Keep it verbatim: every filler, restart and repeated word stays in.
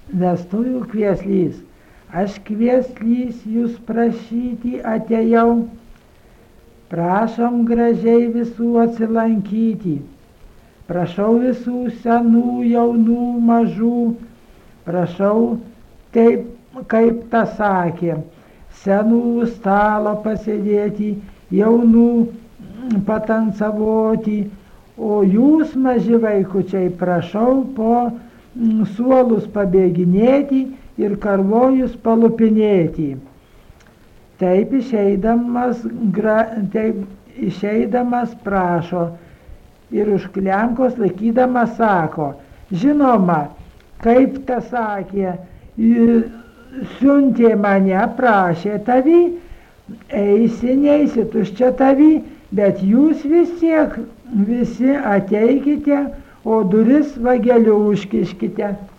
vestuvių kvieslys. Aš kvieslys jūs prašyti atėjau, prašom gražiai visų atsilankyti. Prašau visų senų, jaunų, mažų, prašau taip, kaip ta sakė, senų stalo pasėdėti, jaunų patancavoti, o jūs, maži vaikučiai, prašau po suolus pabėginėti ir karvojus palupinėti. Taip išeidamas, gra, taip išeidamas prašo ir už klenkos laikydamas sako, žinoma, kaip ta sakė, siuntė mane, prašė tavį, eisi, neisi tuščia tavį, bet jūs vis tiek visi ateikite, o duris vageliu užkiškite.